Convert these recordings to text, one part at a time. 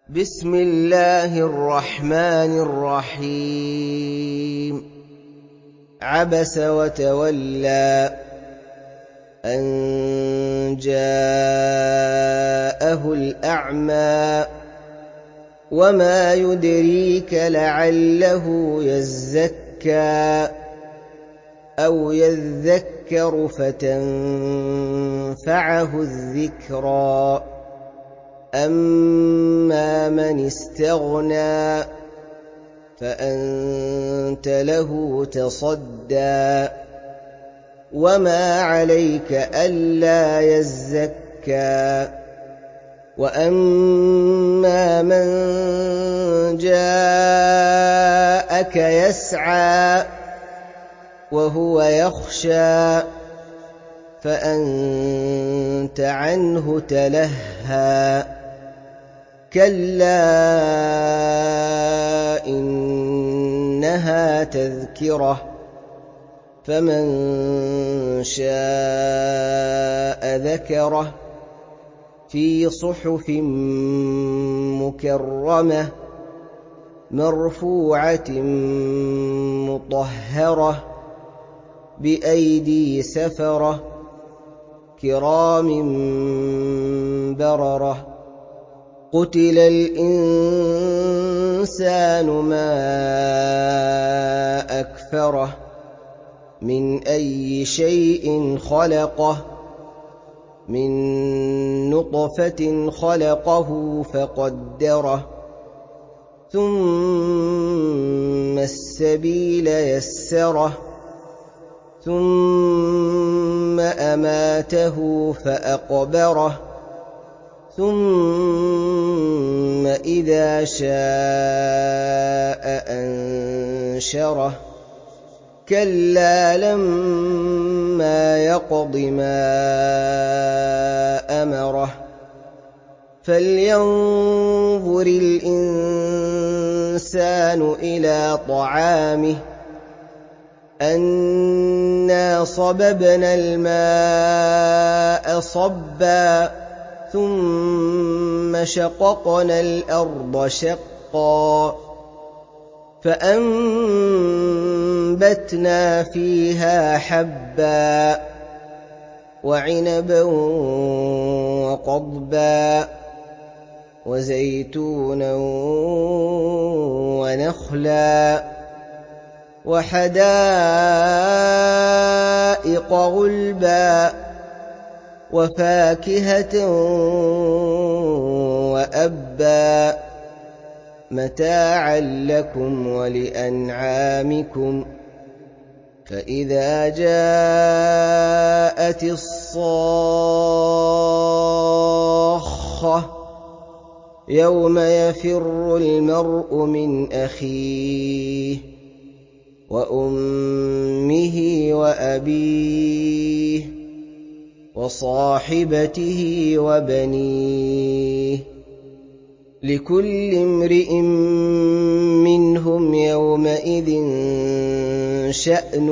بسم الله الرحمن الرحيم عبس وتولى أن جاءه الأعمى وما يدريك لعله يزكى أو يذكر فتنفعه الذكرى أما من استغنى فأنت له تصدى وما عليك ألا يزكى وأما من جاءك يسعى وهو يخشى فأنت عنه تلهى كلا إنها تذكرة فمن شاء ذكره في صحف مكرمة مرفوعة مطهرة بأيدي سفرة كرام بررة قتل الإنسان ما أكفره من أي شيء خلقه من نطفة خلقه فقدره ثم السبيل يسره ثم أماته فأقبره ثم إذا شاء أنشره كلا لما يقض ما أمره فلينظر الإنسان إلى طعامه أنا صببنا الماء صبا ثم شققنا الأرض شقا فأنبتنا فيها حبا وعنبا وقضبا وزيتونا ونخلا وحدائق غلبا وفاكهة وأبا متاعا لكم ولأنعامكم فإذا جاءت الصاخة يوم يفر المرء من أخيه وأمه وأبيه وصاحبته وبنيه لكل امرئ منهم يومئذ شأن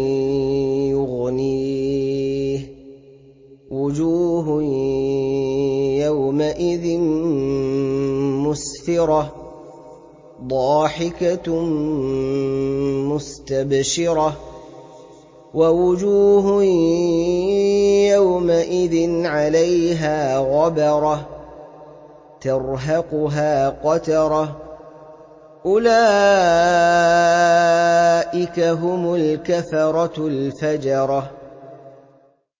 يغنيه وجوه يومئذ مسفرة ضاحكة مستبشرة ووجوه يومئذ عليها غبرة ترهقها قترة أولئك هم الكفرة الفجرة